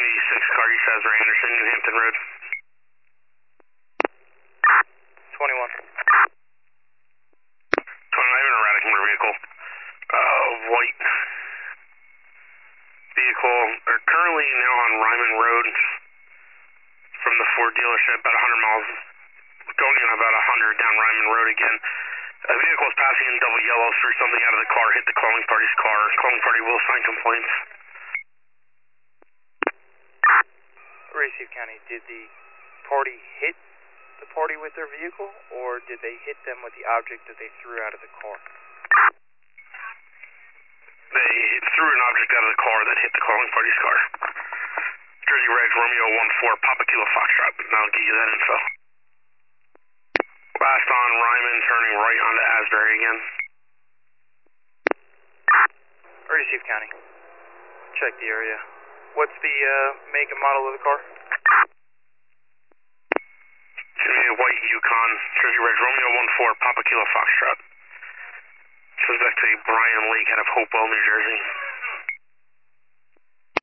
76 car, you Salisbury Anderson, New Hampton Road. 21. 29, I have an erratic motor vehicle. White vehicle, currently now on Ryman Road from the Ford dealership, about 100 miles, going in about 100 down Ryman Road again. A vehicle is passing in double yellow, threw something out of the car, hit the calling party's car. Calling party will sign complaints. Receive County, did the party hit the party with their vehicle, or did they hit them with the object that they threw out of the car? They threw an object out of the car that hit the calling party's car. Jersey Reg Romeo 14 Papa Kilo Foxtrot, and I'll give you that info. Last on Ryman, turning right onto Asbury again. Receive County, check the area. What's the make and model of the car? It's going to be a white Yukon, Jersey Reg Romeo 14 Papa Kilo Foxtrot. Suspect to Brian Lake out of Hopewell, New Jersey.